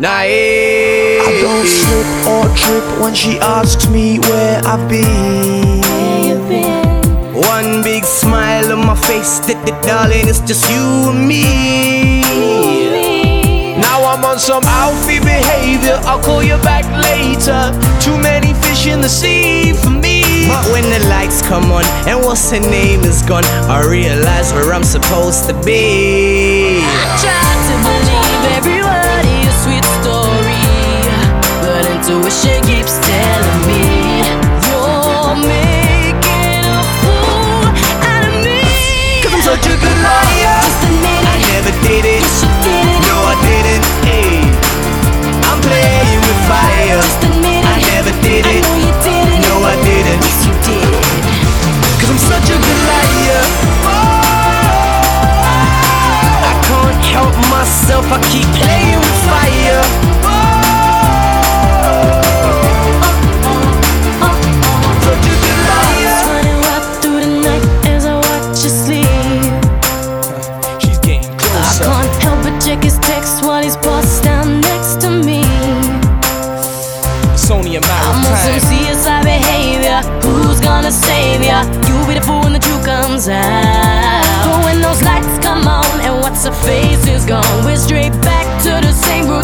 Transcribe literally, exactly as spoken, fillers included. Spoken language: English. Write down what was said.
naive. I don't slip or trip when she asks me where I've been. One big smile on my face, darling, it's just you and me. Now I'm on some outfy behavior, I'll call you back later. Too many fish in the sea for me. But when the lights come on and what's her name is gone, I realize where I'm supposed to be. I try to believe every word of your sweet story, but intuition keeps telling me you're making a fool out of me. Cause I'm such a good liar. Just admit I it. never did it. Yes, you did it. No, I didn't. Hey, I'm playing with fire. Just admit it. I never did I it. know you did it. No, I didn't. Yes, you did. Cause I'm such a good liar. I can't help myself, I keep playing with fire. Such a good liar. It's running rough through the night as I watch you sleep. She's getting I closer. can't help but check his text while he's passed down next to me. It's only a matter I'm of on some time. C S I behavior. Who's gonna save ya? You be the fool when the truth comes out. But when those lights come on and what's her face is gone, we're straight back to the same room.